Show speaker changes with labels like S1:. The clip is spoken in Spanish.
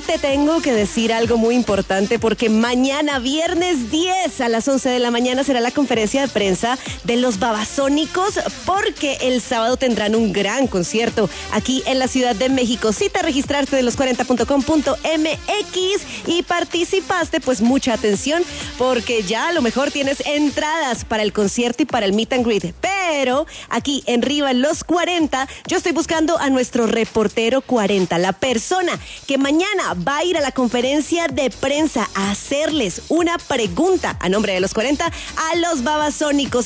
S1: te tengo que decir algo muy importante porque mañana, viernes 10 a las 11 de la mañana, será la conferencia de prensa de los Babasónicos, porque el sábado tendrán un gran concierto aquí en la Ciudad de México. Si te registraste de los40.com.mx y participaste, pues mucha atención, porque ya a lo mejor tienes entradas para el concierto y para el meet and greet. Pero aquí en Riva en los 40, yo estoy buscando a nuestro reportero 40, la persona que mañana va a ir a la conferencia de prensa a hacerles una pregunta a nombre de los 40 a los Babasónicos.